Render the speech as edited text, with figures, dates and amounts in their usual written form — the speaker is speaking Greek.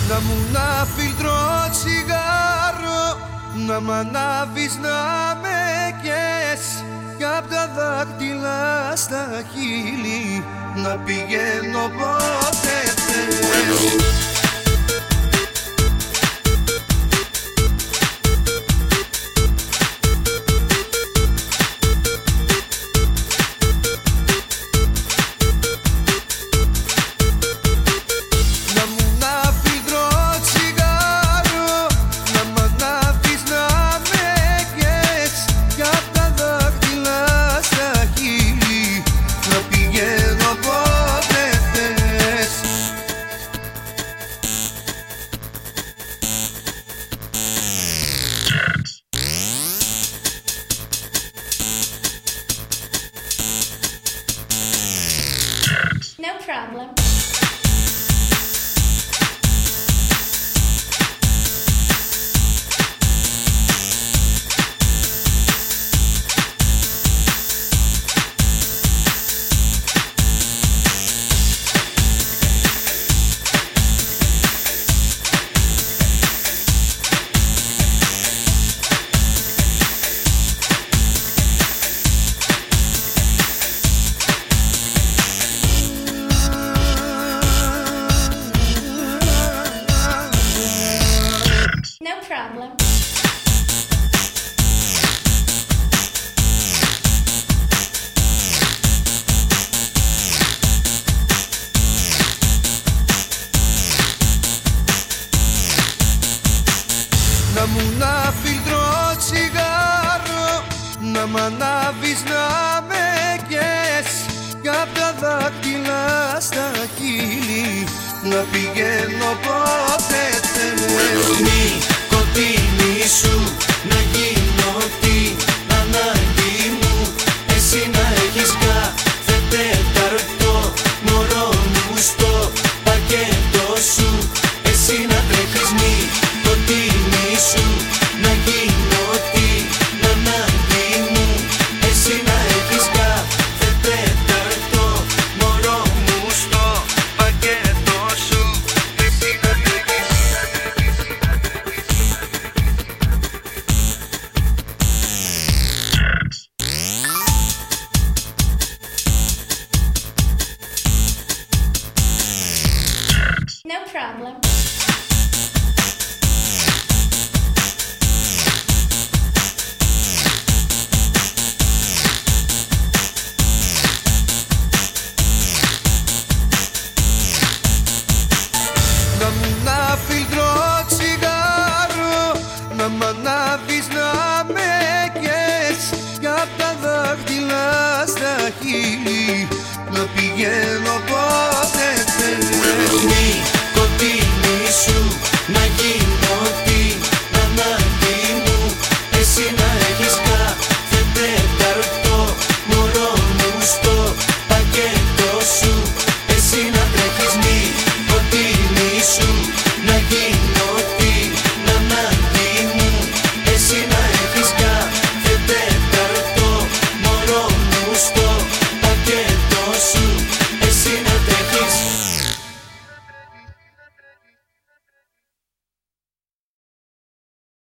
Να μου να φιλτρώ τσιγάρο, να μ' ανάβεις να με κες, κι απ' τα δάχτυλα στα χείλη να πηγαίνω πότε θες. No problem. No problem. Να μου να φιλτρώ τσιγάρο, να μ' ανάβεις να με κες, κι απ' τα δάχτυλα στα χείλη να πηγαίνω πότε θες. Νοικοτήνη σου να γίνω την ανάγκη μου, εσύ να έχεις κάθε τέταρτο μωρό μου στο πακέτο σου, εσύ να τρέχεις. Νοικοτήνη σου να γίνω την ανάγκη μου, εσύ να έχεις κάθε τέταρτο μωρό μου στο πακέτο σου, εσύ να τρέχεις. No problem. Να μου να φιλτρώ τσιγάρο, να μ' ανάβεις να με κες, κι απ' τα δάχτυλα στα χείλη να πηγαίνω πότε θες. Νοικοτήνη σου να γίνω